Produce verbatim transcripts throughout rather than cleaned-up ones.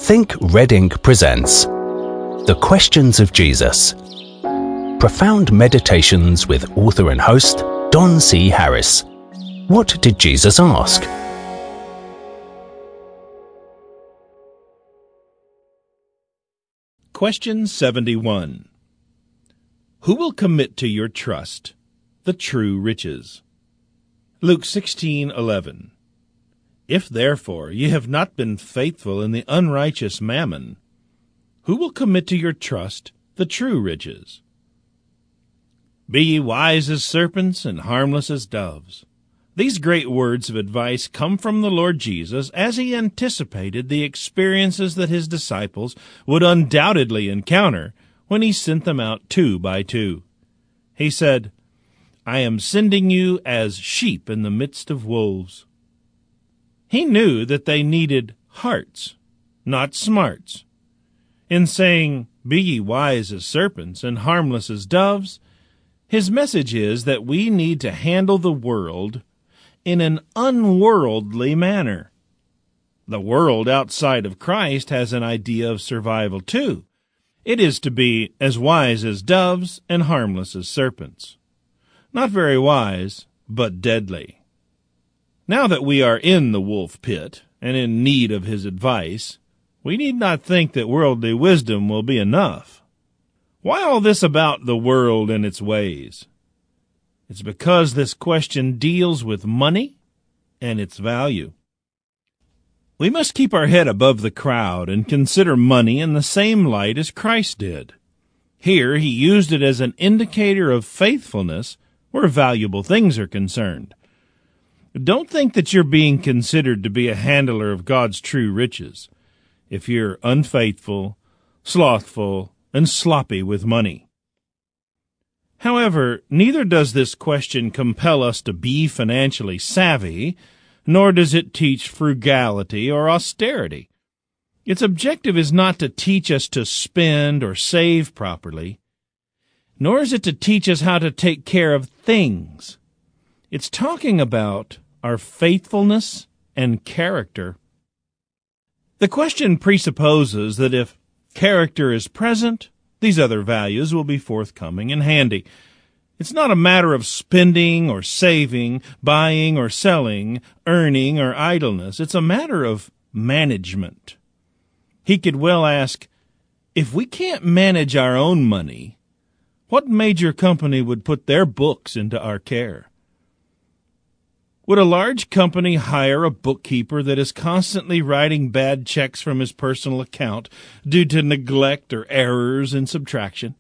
Think Red Ink presents The Questions of Jesus. Profound meditations with author and host Don C. Harris. What did Jesus ask? Question seventy-one. Who will commit to your trust the true riches? Luke sixteen eleven. If therefore ye have not been faithful in the unrighteous mammon, who will commit to your trust the true riches? Be ye wise as serpents and harmless as doves. These great words of advice come from the Lord Jesus as he anticipated the experiences that his disciples would undoubtedly encounter when he sent them out two by two. He said, I am sending you as sheep in the midst of wolves. He knew that they needed hearts, not smarts. In saying, be ye wise as serpents and harmless as doves, his message is that we need to handle the world in an unworldly manner. The world outside of Christ has an idea of survival too. It is to be as wise as doves and harmless as serpents. Not very wise, but deadly. Now that we are in the wolf pit and in need of his advice, we need not think that worldly wisdom will be enough. Why all this about the world and its ways? It's because this question deals with money and its value. We must keep our head above the crowd and consider money in the same light as Christ did. Here he used it as an indicator of faithfulness where valuable things are concerned. Don't think that you're being considered to be a handler of God's true riches if you're unfaithful, slothful, and sloppy with money. However, neither does this question compel us to be financially savvy, nor does it teach frugality or austerity. Its objective is not to teach us to spend or save properly, nor is it to teach us how to take care of things. It's talking about our faithfulness and character. The question presupposes that if character is present, these other values will be forthcoming and handy. It's not a matter of spending or saving, buying or selling, earning or idleness. It's a matter of management. He could well ask, if we can't manage our own money, what major company would put their books into our care? Would a large company hire a bookkeeper that is constantly writing bad checks from his personal account due to neglect or errors in subtraction?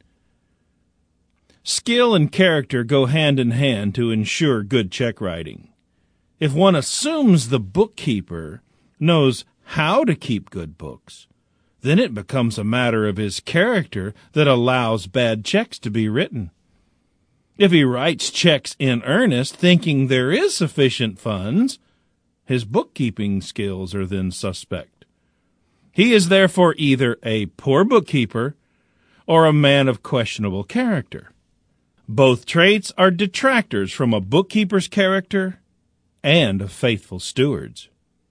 Skill and character go hand in hand to ensure good check writing. If one assumes the bookkeeper knows how to keep good books, then it becomes a matter of his character that allows bad checks to be written. If he writes checks in earnest, thinking there is sufficient funds, his bookkeeping skills are then suspect. He is therefore either a poor bookkeeper or a man of questionable character. Both traits are detractors from a bookkeeper's character and a faithful steward's.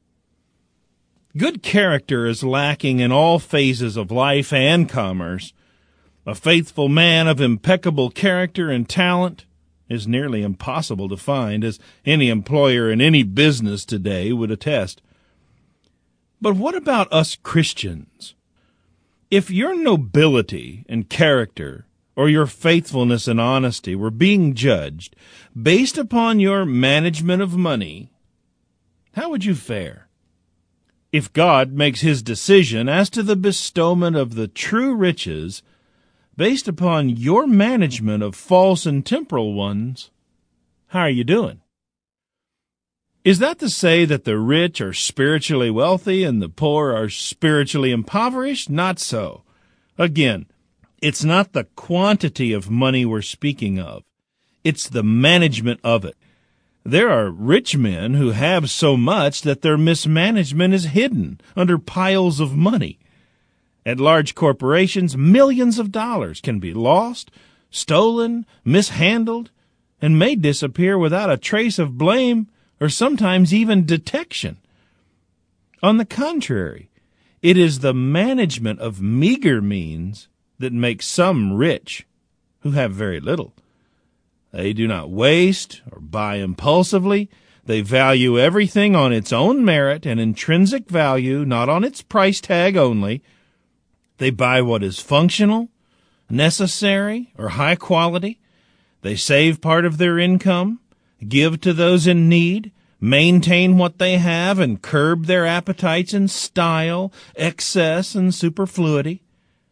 Good character is lacking in all phases of life and commerce. A faithful man of impeccable character and talent is nearly impossible to find, as any employer in any business today would attest. But what about us Christians? If your nobility and character or your faithfulness and honesty were being judged based upon your management of money, how would you fare? If God makes his decision as to the bestowment of the true riches based upon your management of false and temporal ones, how are you doing? Is that to say that the rich are spiritually wealthy and the poor are spiritually impoverished? Not so. Again, it's not the quantity of money we're speaking of. It's the management of it. There are rich men who have so much that their mismanagement is hidden under piles of money. At large corporations, millions of dollars can be lost, stolen, mishandled, and may disappear without a trace of blame or sometimes even detection. On the contrary, It is the management of meager means that makes some rich who have very little. They do not waste or buy impulsively. They value everything on its own merit and intrinsic value, not on its price tag only. They buy what is functional, necessary, or high quality. They save part of their income, give to those in need, maintain what they have, and curb their appetites in style, excess, and superfluity.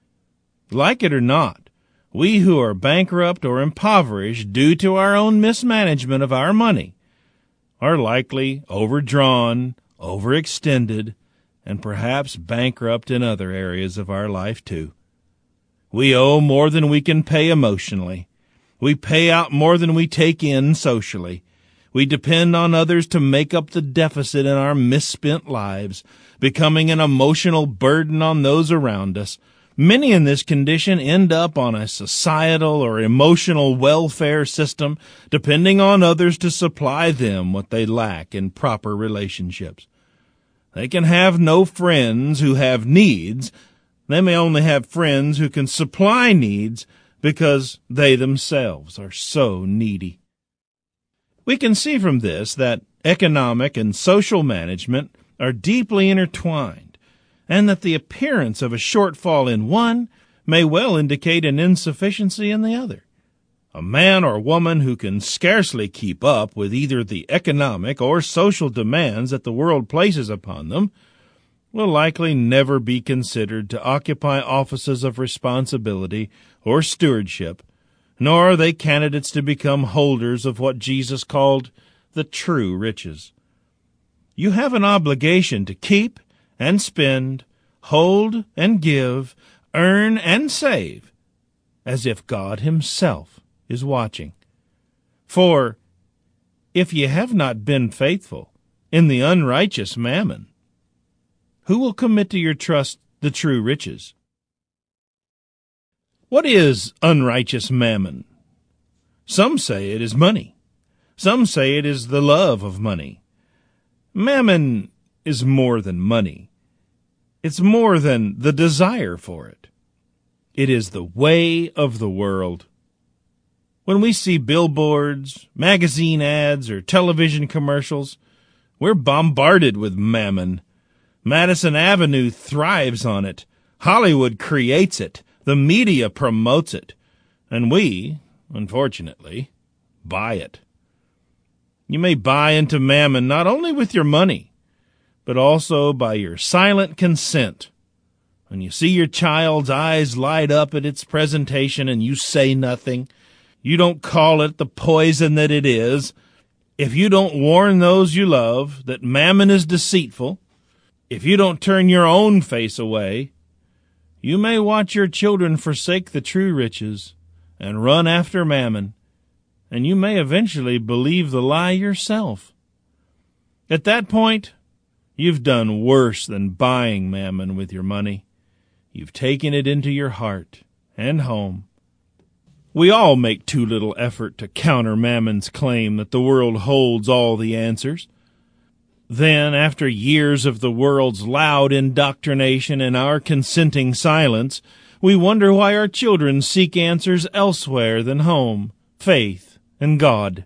Like it or not, we who are bankrupt or impoverished due to our own mismanagement of our money are likely overdrawn, overextended, and perhaps bankrupt in other areas of our life too. We owe more than we can pay emotionally. We pay out more than we take in socially. We depend on others to make up the deficit in our misspent lives, becoming an emotional burden on those around us. Many in this condition end up on a societal or emotional welfare system, depending on others to supply them what they lack in proper relationships. They can have no friends who have needs. They may only have friends who can supply needs because they themselves are so needy. We can see from this that economic and social management are deeply intertwined, and that the appearance of a shortfall in one may well indicate an insufficiency in the other. A man or woman who can scarcely keep up with either the economic or social demands that the world places upon them will likely never be considered to occupy offices of responsibility or stewardship, nor are they candidates to become holders of what Jesus called the true riches. You have an obligation to keep and spend, hold and give, earn and save, as if God himself is watching. For if ye have not been faithful in the unrighteous mammon, who will commit to your trust the true riches? What is unrighteous mammon? Some say it is money. Some say it is the love of money. Mammon is more than money. It's more than the desire for it. It is the way of the world. When we see billboards, magazine ads, or television commercials, we're bombarded with mammon. Madison Avenue thrives on it. Hollywood creates it. The media promotes it. And we, unfortunately, buy it. You may buy into mammon not only with your money, but also by your silent consent. When you see your child's eyes light up at its presentation and you say nothing, you don't call it the poison that it is, if you don't warn those you love that mammon is deceitful, if you don't turn your own face away, you may watch your children forsake the true riches and run after mammon, and you may eventually believe the lie yourself. At that point, you've done worse than buying mammon with your money. You've taken it into your heart and home. We all make too little effort to counter mammon's claim that the world holds all the answers. Then, after years of the world's loud indoctrination and our consenting silence, we wonder why our children seek answers elsewhere than home, faith, and God.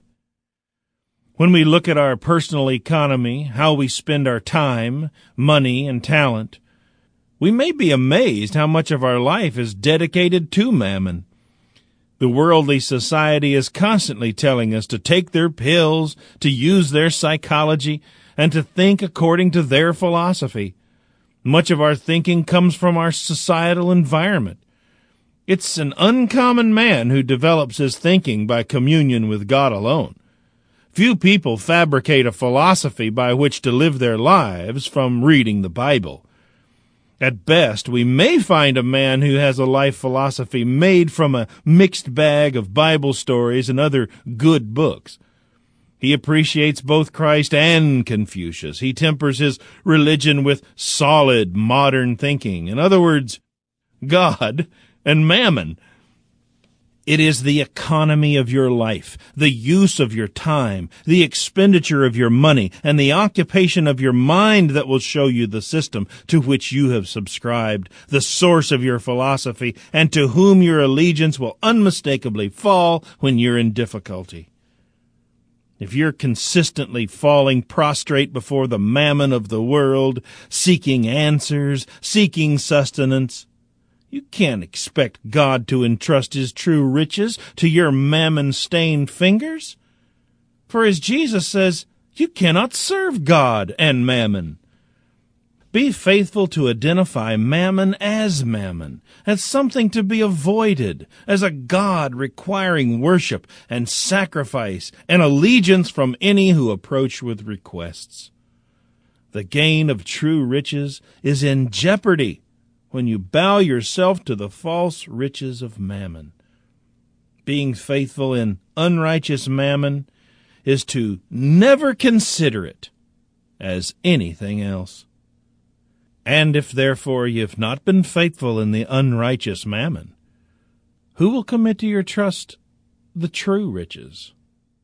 When we look at our personal economy, how we spend our time, money, and talent, we may be amazed how much of our life is dedicated to mammon. The worldly society is constantly telling us to take their pills, to use their psychology, and to think according to their philosophy. Much of our thinking comes from our societal environment. It's an uncommon man who develops his thinking by communion with God alone. Few people fabricate a philosophy by which to live their lives from reading the Bible. At best, we may find a man who has a life philosophy made from a mixed bag of Bible stories and other good books. He appreciates both Christ and Confucius. He tempers his religion with solid modern thinking. In other words, God and mammon. It is the economy of your life, the use of your time, the expenditure of your money, and the occupation of your mind that will show you the system to which you have subscribed, the source of your philosophy, and to whom your allegiance will unmistakably fall when you're in difficulty. If you're consistently falling prostrate before the mammon of the world, seeking answers, seeking sustenance, you can't expect God to entrust His true riches to your mammon-stained fingers. For as Jesus says, you cannot serve God and mammon. Be faithful to identify mammon as mammon, as something to be avoided, as a god requiring worship and sacrifice and allegiance from any who approach with requests. The gain of true riches is in jeopardy when you bow yourself to the false riches of mammon. Being faithful in unrighteous mammon is to never consider it as anything else. And if therefore you have not been faithful in the unrighteous mammon, who will commit to your trust the true riches?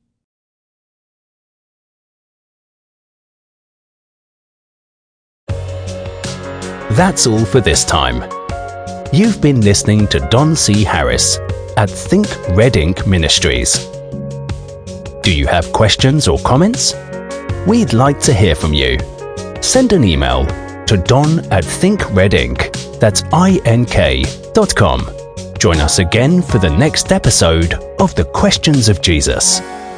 That's all for this time. You've been listening to Don C. Harris at Think Red Ink Ministries. Do you have questions or comments? We'd like to hear from you. Send an email to don at thinkredink, that's I N K, dot com. Join us again for the next episode of The Questions of Jesus.